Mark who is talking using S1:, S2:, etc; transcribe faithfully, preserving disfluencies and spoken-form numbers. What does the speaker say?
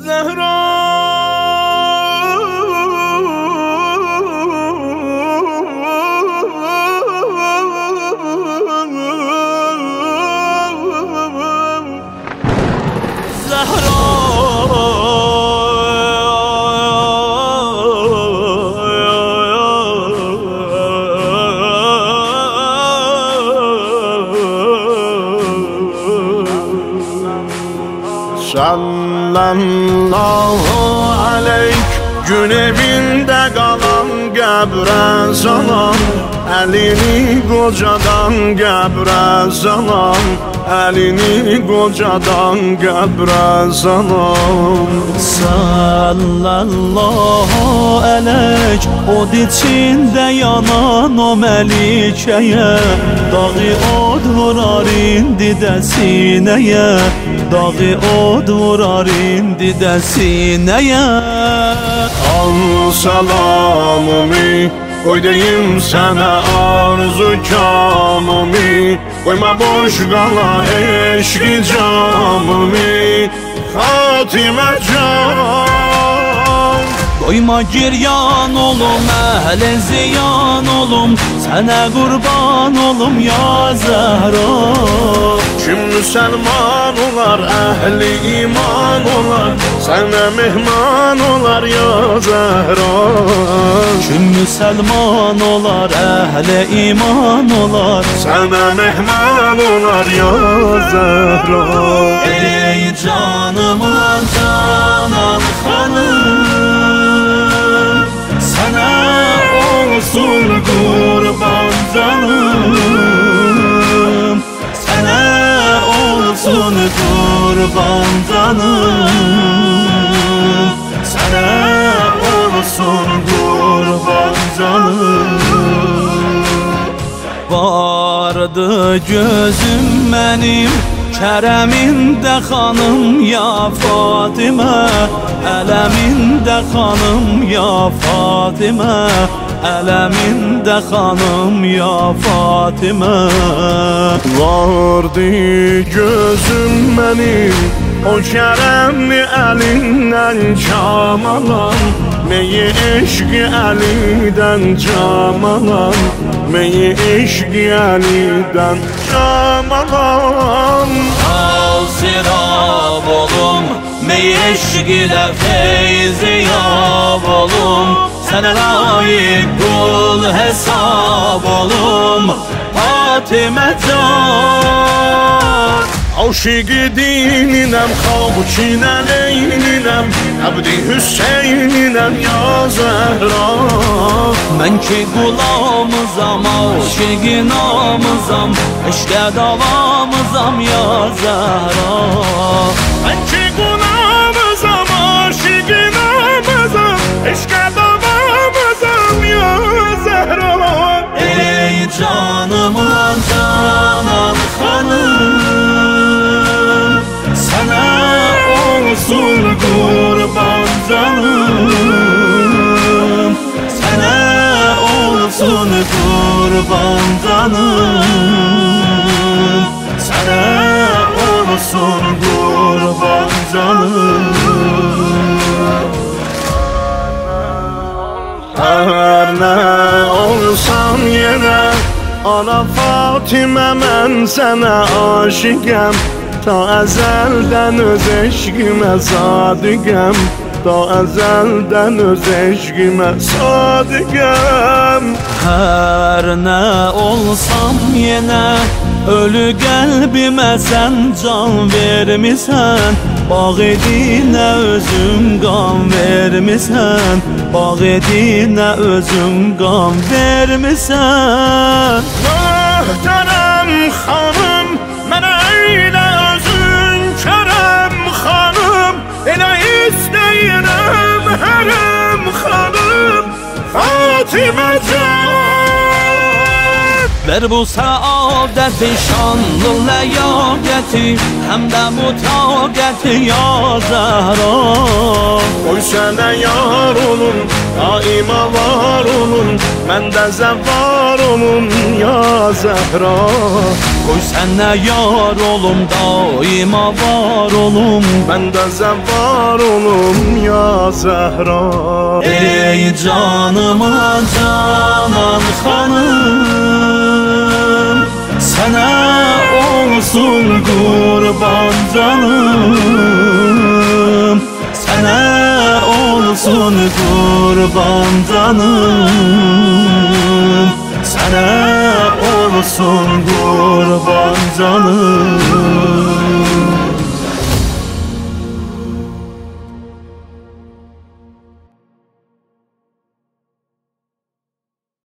S1: Zehra Sallallahu aleyk gün evində qalan qəbrə salam Əlini qocadan qəbrə salam Əlini qocadan qəbrə salam
S2: Sallallahu aleyk od içində yanan o məlikəyə Dağı od vurar indi də sinəyə Dağı od vurar indi də sinəyə
S1: Al salamımı Qoy deyim sənə arzu kamımı Qoyma boş qala eşqi camımı Xatimə can
S2: Qoyma giryan olum, əhl-i ziyan olum Sənə qurban olum ya Zəhra
S1: Kim müsəlman olar, əhli iman olar Sənə mehman olar ya Zəhra
S2: Kim müsəlman olar, əhli iman olar
S1: Sənə mehman olar ya Zəhra
S2: Ey canımın canan xanım Sənə olsun qurban canım Sənə olsun qurban canım Sənə olsun qurban canım Vardı gözüm mənim Kərəmində xanım ya Fatimə Ələmində xanım ya Fatimə Ələmində xanım ya Fatimə
S1: Vardı gözüm mənim O kərəmli əlindən kam alan Meyi eşqi əlidən cam alan Meyi eşqi əlidən cam alan
S2: Al sirab olum Meyi eşqilə feyzi yab olum Sənə layıq qul hesab olum Fatimə can Aşıqı dininəm, xavkin əleyninəm Əbdi Hüseyninəm ya Zəhra Mən ki qulamızam, aşıqı namızam Eşqə davamızam ya Zəhra
S1: Mən ki qulamızam, aşıqı namızam Eşqə davamızam ya Zəhra
S2: Ey canımın canan xanım Sənə olsun qurban canım Sənə olsun qurban canım Sənə olsun qurban canım
S1: Hər nə olsam yenə Ana Fatimə mən sənə aşiqəm Ta əzəldən öz eşqimə sadiqəm Ta əzəldən öz eşqimə sadiqəm
S2: Hər nə olsam yenə Ölü qəlbimə sən can vermisən Bağ edinə özüm qan vermisən Bağ edinə özüm qan vermisən
S1: Möhtərəm xanım Mənə eylə özün kərəm xanım Elə istəyirəm hərəm xanım Fatimə can
S2: Ver bu saadeti şanlı ləyaqəti Həm də bu taqəti ya Zəhra
S1: Qoy sənə yar olum, daima var olum, məndə zəvvar olum ya Zəhra.
S2: Qoy sənə yar olum, daima var olum,
S1: məndə zəvvar olum ya Zəhra.
S2: ey canıma canan xanım, sənə olsun qurban canım, sənə olsun qurban canım, sənə olsun qurban canım.